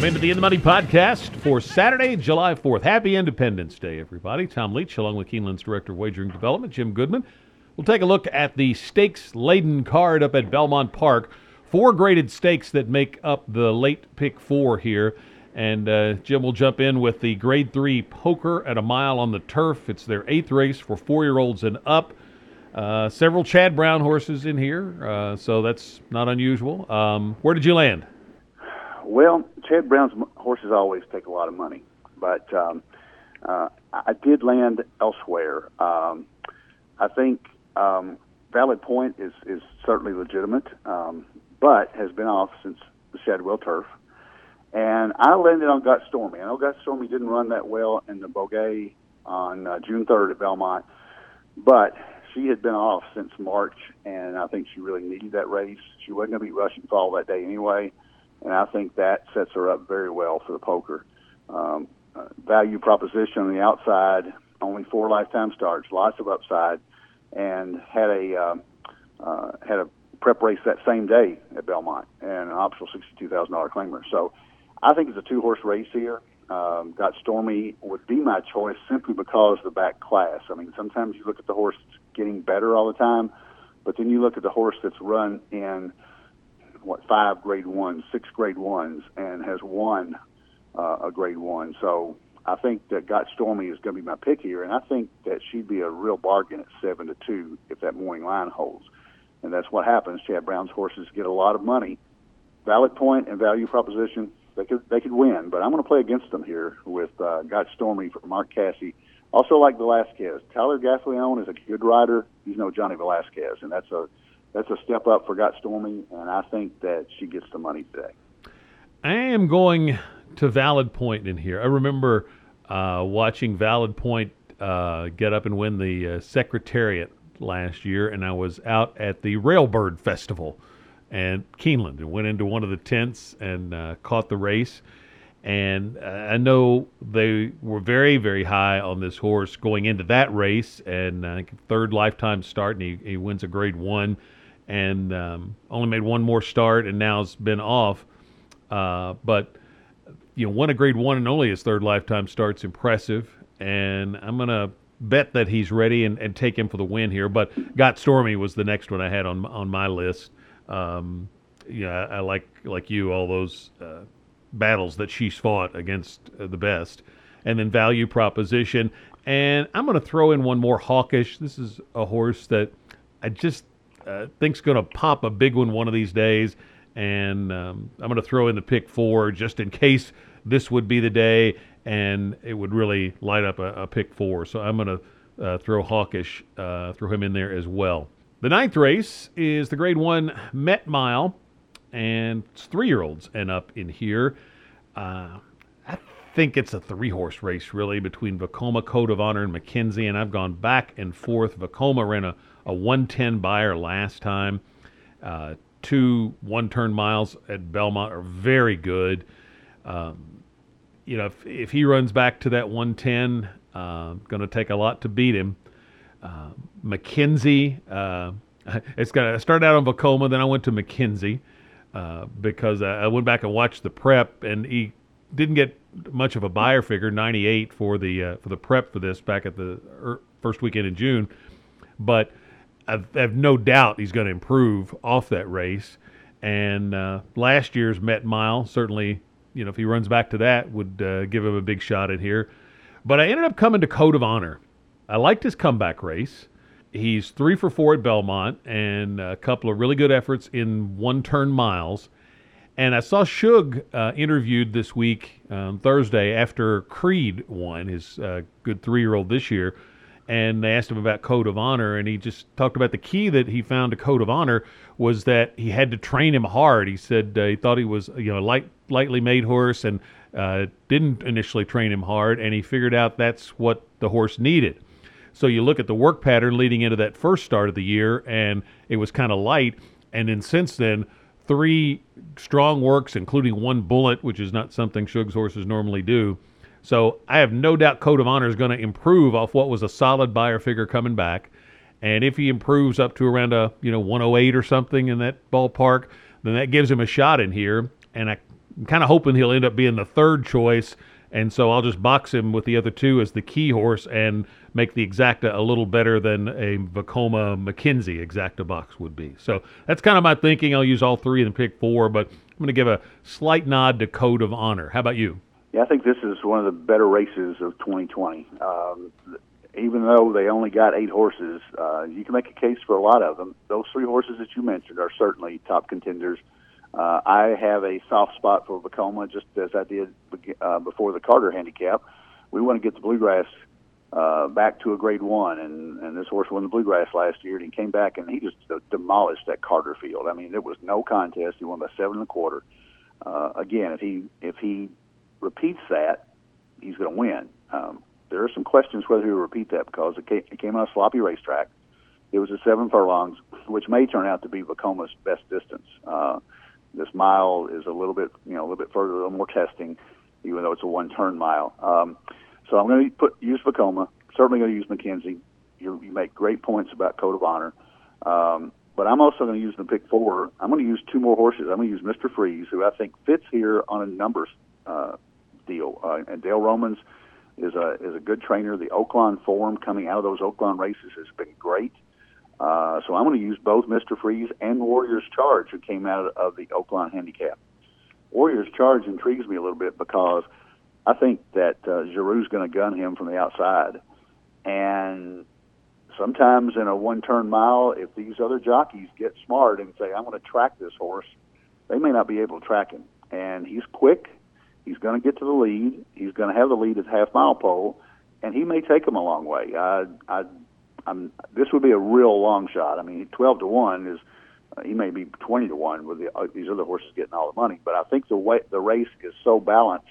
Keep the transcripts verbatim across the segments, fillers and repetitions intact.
Welcome into the In the Money podcast for Saturday, July fourth. Happy Independence Day, everybody. Tom Leach, along with Keeneland's Director of Wagering Development, Jim Goodman. We'll take a look at the stakes-laden card up at Belmont Park. Four graded stakes that make up the late pick four here. And uh, Jim will jump in with the grade three poker at a mile on the turf. It's their eighth race for four-year-olds and up. Uh, several Chad Brown horses in here, uh, so that's not unusual. Um, where did you land? Well, Chad Brown's horses always take a lot of money, but um, uh, I did land elsewhere. Um, I think um, Valid Point is, is certainly legitimate, um, but has been off since the Shadwell Turf. And I landed on Got Stormy. I know Got Stormy didn't run that well in the Bogey on uh, June third at Belmont, but she had been off since March, and I think she really needed that race. She wasn't going to beat Russian Fall that day anyway. And I think that sets her up very well for the poker. Um, uh, value proposition on the outside, only four lifetime starts, lots of upside, and had a uh, uh, had a prep race that same day at Belmont and an optional sixty-two thousand dollars claimer. So I think it's a two-horse race here. Um, Got Stormy would be my choice simply because of the back class. I mean, sometimes you look at the horse that's getting better all the time, but then you look at the horse that's run in what, five grade ones, six grade ones, and has won uh, a grade one. So I think that Got Stormy is going to be my pick here, and I think that she'd be a real bargain at seven to two if that morning line holds. And that's what happens. Chad Brown's horses get a lot of money. Valid Point and value proposition, they could they could win, but I'm going to play against them here with uh, Got Stormy for Mark Casse. Also like Velasquez. Tyler Gaffalione is a good rider. He's no Johnny Velasquez, and that's a That's a step up for Got Stormy, and I think that she gets the money today. I am going to Valid Point in here. I remember uh, watching Valid Point uh, get up and win the uh, Secretariat last year, and I was out at the Railbird Festival and Keeneland and went into one of the tents and uh, caught the race. And uh, I know they were very, very high on this horse going into that race, and uh, third lifetime start, and he, he wins a grade one. And um, only made one more start, and now has been off. Uh, but you know, won a grade one and only his third lifetime start's impressive. And I'm gonna bet that he's ready and, and take him for the win here. But Got Stormy was the next one I had on on my list. Um, yeah, I, I like like you all those uh, battles that she's fought against uh, the best, and then value proposition. And I'm gonna throw in one more hawkish. This is a horse that I just. Uh, think's going to pop a big one one of these days, and um, I'm going to throw in the pick four just in case this would be the day, and it would really light up a, a pick four. So I'm going to uh, throw Hawkish, uh, throw him in there as well. The ninth race is the Grade One Met Mile, and it's three-year-olds and up in here. Uh, I think it's a three-horse race really between Vekoma, Code of Honor, and McKenzie, and I've gone back and forth. Vekoma ran a a one ten buyer last time. Uh, two one-turn miles at Belmont are very good. Um, you know, if, if he runs back to that one ten, uh, going to take a lot to beat him. Uh, McKenzie, uh, it's got. I started out on Vekoma, then I went to McKenzie uh, because I, I went back and watched the prep, and he didn't get much of a buyer figure, ninety-eight for the uh, for the prep for this back at the er, first weekend in June, but I've, I have no doubt he's going to improve off that race. And uh, last year's Met Mile, certainly, you know, if he runs back to that, would uh, give him a big shot in here. But I ended up coming to Code of Honor. I liked his comeback race. He's three for four at Belmont and a couple of really good efforts in one-turn miles. And I saw Shug uh, interviewed this week, um, Thursday, after Creed won, his uh, good three-year-old this year. And they asked him about Code of Honor, and he just talked about the key that he found to Code of Honor was that he had to train him hard. He said uh, he thought he was, you know, a light, lightly made horse and uh, didn't initially train him hard, and he figured out that's what the horse needed. So you look at the work pattern leading into that first start of the year, and it was kind of light. And then since then, three strong works, including one bullet, which is not something Shug's horses normally do. So I have no doubt Code of Honor is going to improve off what was a solid buyer figure coming back. And if he improves up to around a, you know, one oh eight or something in that ballpark, then that gives him a shot in here. And I I'm kind of hoping he'll end up being the third choice, and so I'll just box him with the other two as the key horse and make the exacta a little better than a Vekoma McKenzie exacta box would be. So that's kind of my thinking. I'll use all three in pick four, but I'm going to give a slight nod to Code of Honor. How about you? Yeah, I think this is one of the better races of twenty twenty. Um, even though they only got eight horses, uh, you can make a case for a lot of them. Those three horses that you mentioned are certainly top contenders. Uh, I have a soft spot for Vekoma, just as I did uh, before the Carter handicap. We want to get the Bluegrass uh, back to a grade one, and, and this horse won the Bluegrass last year, and he came back and he just demolished that Carter field. I mean, there was no contest. He won by seven and a quarter. Uh, again, if he if he repeats that, he's going to win. Um, there are some questions whether he'll repeat that because it came, it came on a sloppy racetrack. It was a seven furlongs, which may turn out to be Vekoma's best distance. Uh, This mile is a little bit, you know, a little bit further, a little more testing, even though it's a one-turn mile. Um, so I'm going to put use Vekoma. Certainly going to use McKenzie. You, you make great points about Code of Honor, um, but I'm also going to use the pick four. I'm going to use two more horses. I'm going to use Mister Freeze, who I think fits here on a numbers uh, deal. Uh, and Dale Romans is a is a good trainer. The Oaklawn form coming out of those Oaklawn races has been great. Uh, so I'm going to use both Mister Freeze and Warrior's Charge, who came out of the Oaklawn handicap. Warrior's Charge intrigues me a little bit because I think that uh, Giroux's going to gun him from the outside. And sometimes in a one-turn mile, if these other jockeys get smart and say, I'm going to track this horse, they may not be able to track him. And he's quick. He's going to get to the lead. He's going to have the lead at the half-mile pole, and he may take him a long way. I, I I'm, this would be a real long shot. I mean, twelve to one is uh, he may be twenty to one with the, uh, these other horses getting all the money. But I think the way the race is so balanced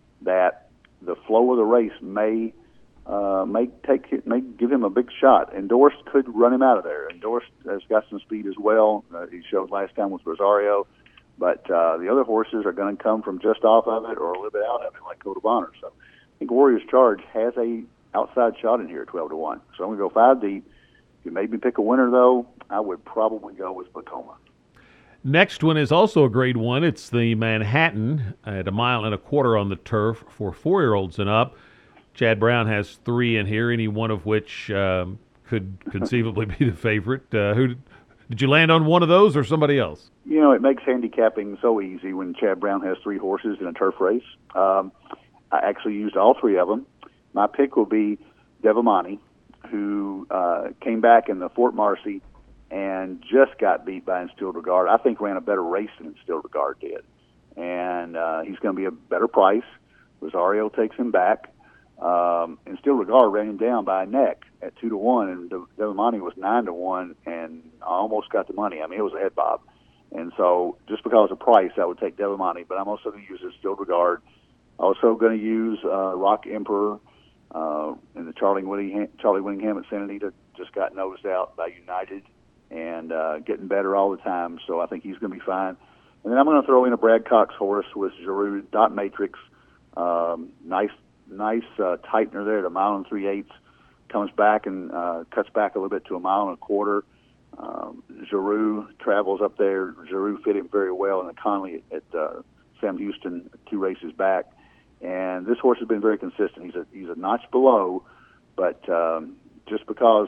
that the flow of the race may uh, may take may give him a big shot. Endorsed could run him out of there. Endorsed has got some speed as well. Uh, he showed last time with Rosario, but uh, the other horses are going to come from just off of it or a little bit out of it, like Code of Honor. So I think Warrior's Charge has a outside shot in here at twelve to one. So I'm going to go five deep. If you made me pick a winner, though, I would probably go with Vekoma. Next one is also a grade one. It's the Manhattan at a mile and a quarter on the turf for four-year-olds and up. Chad Brown has three in here, any one of which um, could conceivably be the favorite. Uh, who did you land on, one of those or somebody else? You know, it makes handicapping so easy when Chad Brown has three horses in a turf race. Um, I actually used all three of them. My pick will be Devamani, who uh, came back in the Fort Marcy and just got beat by Instilled Regard. I think ran a better race than Instilled Regard did. And uh, he's going to be a better price. Rosario takes him back. Um, Instilled Regard ran him down by a neck at two to one, and Devamani was nine to one, and I almost got the money. I mean, it was a head bob. And so just because of price, I would take Devamani, but I'm also going to use Instilled Regard. Also going to use uh, Rock Emperor. Uh, and the Charlie Winningham, Charlie Winningham at Santa Anita just got nosed out by United and uh, getting better all the time. So I think he's going to be fine. And then I'm going to throw in a Brad Cox horse with Giroux, Dot Matrix. Um, nice, nice uh, tightener there at a mile and three eighths. Comes back and uh, cuts back a little bit to a mile and a quarter. Um, Giroux travels up there. Giroux fit him very well in the Conley at uh, Sam Houston, two races back. And this horse has been very consistent. He's a he's a notch below, but um, just because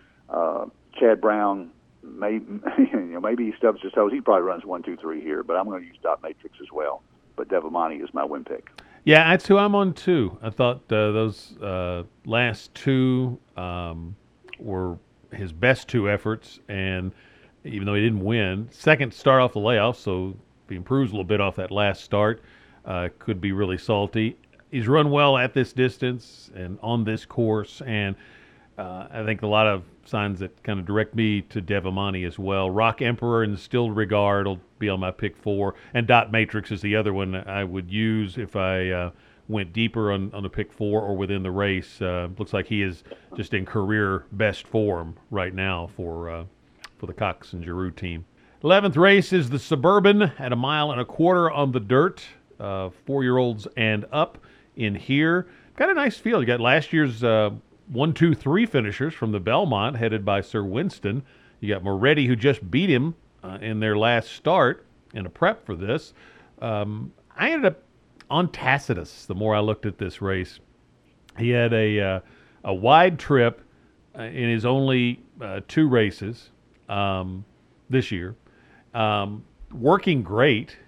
uh, Chad Brown may you know maybe he stubs his toes, he probably runs one, two, three here. But I'm going to use Dot Matrix as well. But Devamani is my win pick. Yeah, that's who I'm on too. I thought uh, those uh, last two um, were his best two efforts, and even though he didn't win, second start off the layoff, so if he improves a little bit off that last start. Uh, could be really salty. He's run well at this distance and on this course, and uh, I think a lot of signs that kind of direct me to Devamani as well. Rock Emperor and Instilled Regard will be on my pick four, and Dot Matrix is the other one I would use if I uh, went deeper on, on the pick four or within the race. Uh, looks like he is just in career best form right now for uh, for the Cox and Giroux team. eleventh race is the Suburban at a mile and a quarter on the dirt. Uh, four-year-olds and up in here. Got a nice field. You got last year's uh, one, two, three finishers from the Belmont, headed by Sir Winston. You got Moretti, who just beat him uh, in their last start in a prep for this. Um, I ended up on Tacitus the more I looked at this race. He had a uh, a wide trip uh, in his only uh, two races um, this year. Um, working great.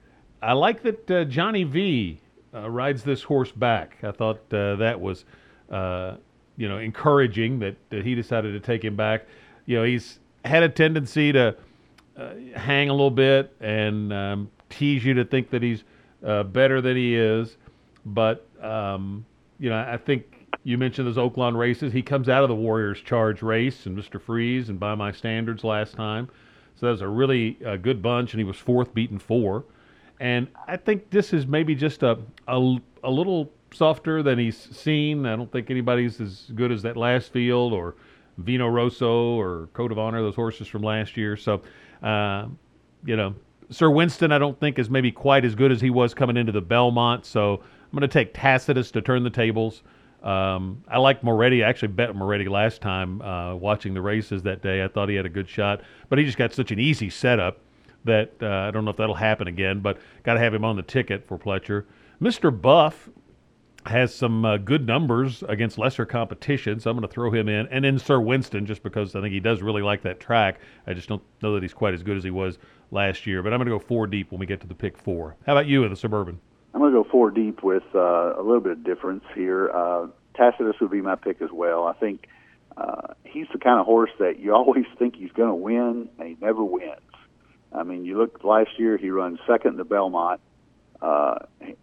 I like that uh, Johnny V uh, rides this horse back. I thought uh, that was, uh, you know, encouraging that, that he decided to take him back. You know, he's had a tendency to uh, hang a little bit and um, tease you to think that he's uh, better than he is. But, um, you know, I think you mentioned those Oaklawn races. He comes out of the Warriors Charge race and Mister Freeze and By My Standards last time. So that was a really uh, good bunch, and he was fourth, beaten four. And I think this is maybe just a, a, a little softer than he's seen. I don't think anybody's as good as that last field or Vino Rosso or Code of Honor, those horses from last year. So, uh, you know, Sir Winston I don't think is maybe quite as good as he was coming into the Belmont. So I'm going to take Tacitus to turn the tables. Um, I like Moretti. I actually bet Moretti last time uh, watching the races that day. I thought he had a good shot, but he just got such an easy setup that uh, I don't know if that'll happen again, but got to have him on the ticket for Pletcher. Mister Buff has some uh, good numbers against lesser competition, so I'm going to throw him in. And then Sir Winston, just because I think he does really like that track. I just don't know that he's quite as good as he was last year. But I'm going to go four deep when we get to the pick four. How about you in the Suburban? I'm going to go four deep with uh, a little bit of difference here. Uh, Tacitus would be my pick as well. I think uh, he's the kind of horse that you always think he's going to win, and he never wins. I mean, you look last year, he runs second in the Belmont, uh,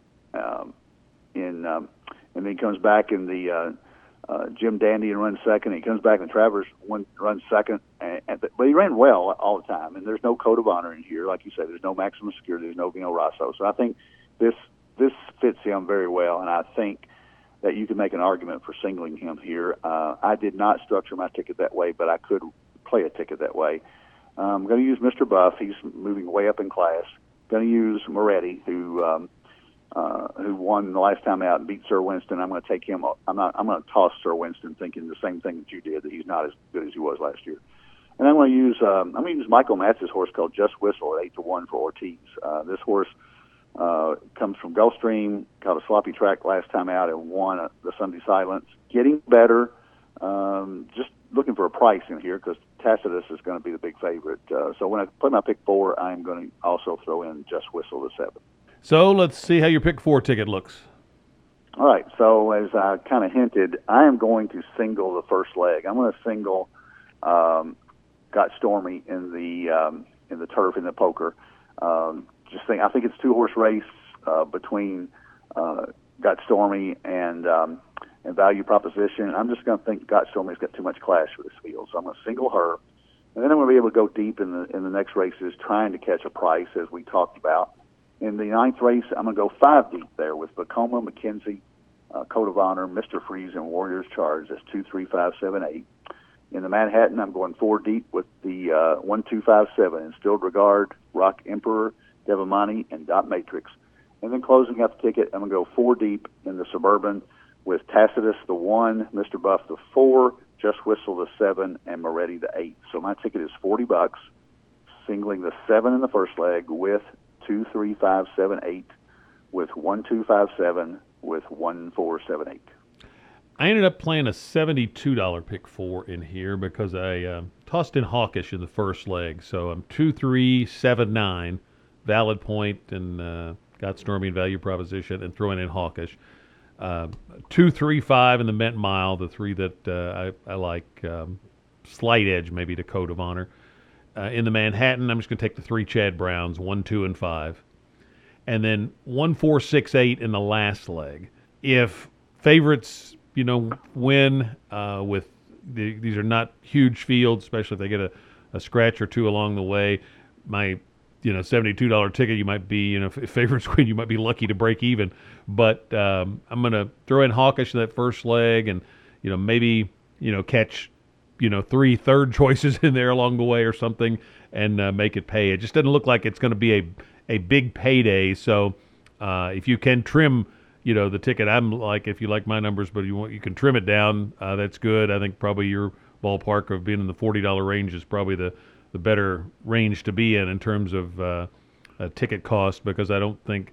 um, in, um, and then he comes back in the uh, uh, Jim Dandy and runs second. He comes back in Travers, one, runs second, and, and, but he ran well all the time. And there's no Code of Honor in here, like you said. There's no Maximum Security. There's no Vino Rosso. So I think this this fits him very well, and I think that you can make an argument for singling him here. Uh, I did not structure my ticket that way, but I could play a ticket that way. I'm going to use Mister Buff. He's moving way up in class. Going to use Moretti, who um, uh, who won the last time out and beat Sir Winston. I'm going to take him. I'm not. I'm going to toss Sir Winston, thinking the same thing that you did, that he's not as good as he was last year. And I'm going to use. Um, I'm going to use Michael Matz's horse called Just Whistle at eight to one for Ortiz. Uh, this horse uh, comes from Gulfstream. Caught a sloppy track last time out and won uh, the Sunday Silence. Getting better. Um, just looking for a price in here because Tacitus is going to be the big favorite. Uh, so when I play my pick four, I'm going to also throw in Just Whistle the seven. So let's see how your pick four ticket looks. All right. So as I kind of hinted, I am going to single the first leg. I'm going to single um, Got Stormy in the um, in the turf in the poker. Um, just think, I think it's two horse race uh, between uh, Got Stormy and um, and Value Proposition. I'm just going to think Got Stormy's got too much class for this field, so I'm going to single her, and then I'm going to be able to go deep in the in the next races, trying to catch a price as we talked about. In the ninth race, I'm going to go five deep there with Vekoma, McKenzie, uh, Code of Honor, Mister Freeze, and Warriors Charge. That's two, three, five, seven, eight. In the Manhattan, I'm going four deep with the uh, one, two, five, seven, Instilled Regard, Rock Emperor, Devamani, and Dot Matrix. And then closing out the ticket, I'm going to go four deep in the Suburban with Tacitus the one, Mister Buff the four, Just Whistle the seven, and Moretti the eight. So my ticket is forty bucks, singling the seven in the first leg with two, three, five, seven, eight, with one, two, five, seven, with one, four, seven, eight. I ended up playing a seventy-two dollars pick four in here because I uh, tossed in Hawkish in the first leg. So I'm two, three, seven, nine, Valid Point, and uh, Got Stormy and Value Proposition, and throwing in Hawkish. Uh, two, three, five in the Mint Mile, the three that uh, I, I like. Um, slight edge maybe to Code of Honor. Uh, in the Manhattan, I'm just going to take the three Chad Browns, one, two, and five. And then one, four, six, eight in the last leg. If favorites, you know, win uh, with the, these are not huge fields, especially if they get a, a scratch or two along the way. My, you know, seventy-two dollars ticket, you might be, you know, if favorites win, you might be lucky to break even. But um, I'm going to throw in Hawkish in that first leg and, you know, maybe, you know, catch, you know, three third choices in there along the way or something and uh, make it pay. It just doesn't look like it's going to be a, a big payday. So uh, if you can trim, you know, the ticket, I'm like, if you like my numbers, but you want, you can trim it down, uh, that's good. I think probably your ballpark of being in the forty dollars range is probably the, the better range to be in in terms of uh, a ticket cost, because I don't think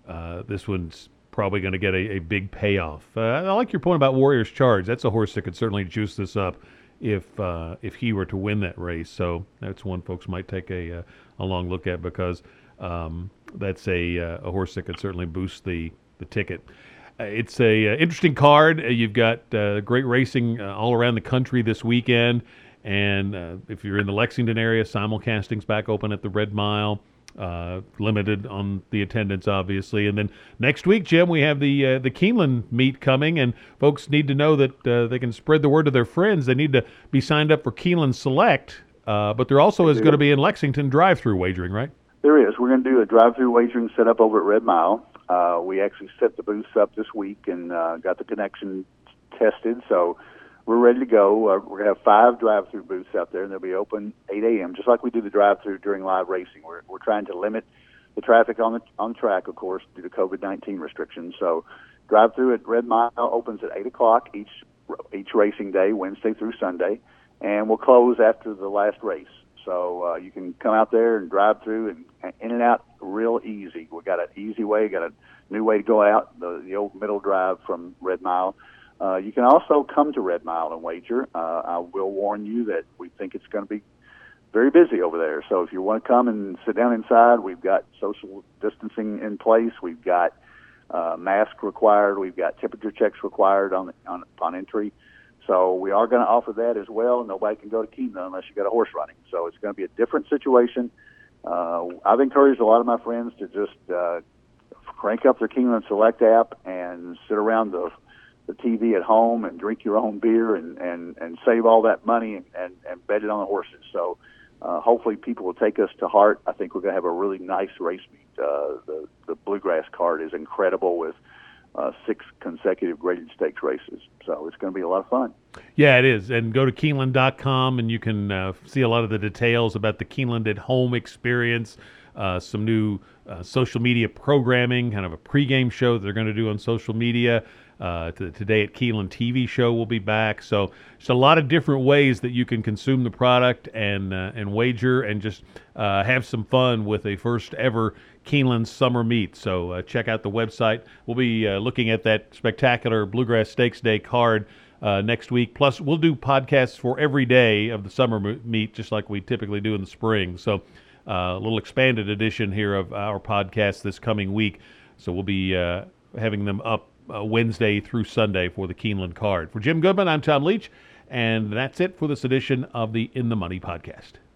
uh, this one's probably going to get a, a big payoff. Uh, I like your point about Warriors Charge. That's a horse that could certainly juice this up if uh, if he were to win that race. So that's one folks might take a uh, a long look at, because um, that's a uh, a horse that could certainly boost the the ticket. Uh, It's a uh, interesting card. Uh, You've got uh, great racing uh, all around the country this weekend, and uh, if you're in the Lexington area, simulcasting's back open at the Red Mile. Uh, limited on the attendance, obviously, and then next week, Jim, we have the uh, the Keeneland meet coming, and folks need to know that uh, they can spread the word to their friends. They need to be signed up for Keeneland Select, uh, but there also is going to be in Lexington drive-through wagering, right? There is. We're going to do a drive-through wagering setup over at Red Mile. Uh, we actually set the booths up this week and uh, got the connection tested, so we're ready to go. Uh, we're going to have five drive-through booths out there, and they'll be open eight a.m., just like we do the drive-through during live racing. We're, we're trying to limit the traffic on the on the track, of course, due to COVID nineteen restrictions. So drive-through at Red Mile opens at eight o'clock each each racing day, Wednesday through Sunday, and we'll close after the last race. So uh, you can come out there and drive through and, and in and out real easy. We got an easy way, got a new way to go out, the, the old middle drive from Red Mile. Uh, you can also come to Red Mile and wager. Uh, I will warn you that we think it's going to be very busy over there. So if you want to come and sit down inside, we've got social distancing in place. We've got uh, mask required. We've got temperature checks required on, on upon entry. So we are going to offer that as well. Nobody can go to Keeneland unless you got a horse running. So it's going to be a different situation. Uh, I've encouraged a lot of my friends to just uh, crank up their Keeneland Select app and sit around the the T V at home and drink your own beer and, and, and save all that money and, and, and bet it on the horses. So uh, hopefully people will take us to heart. I think we're going to have a really nice race meet. Uh, the, the Bluegrass card is incredible with uh, six consecutive graded stakes races. So it's going to be a lot of fun. Yeah, it is. And go to Keeneland dot com and you can uh, see a lot of the details about the Keeneland at home experience, uh, some new uh, social media programming, kind of a pregame show that they're going to do on social media. Uh, to, today at Keeneland T V show will be back. So there's a lot of different ways that you can consume the product and uh, and wager and just uh, have some fun with a first ever Keeneland summer meet. So uh, check out the website. We'll be uh, looking at that spectacular Bluegrass Stakes Day card uh, next week. Plus, we'll do podcasts for every day of the summer meet, just like we typically do in the spring. So uh, a little expanded edition here of our podcast this coming week. So we'll be uh, having them up Uh, Wednesday through Sunday for the Keeneland card. For Jim Goodman, I'm Tom Leach, and that's it for this edition of the In the Money podcast.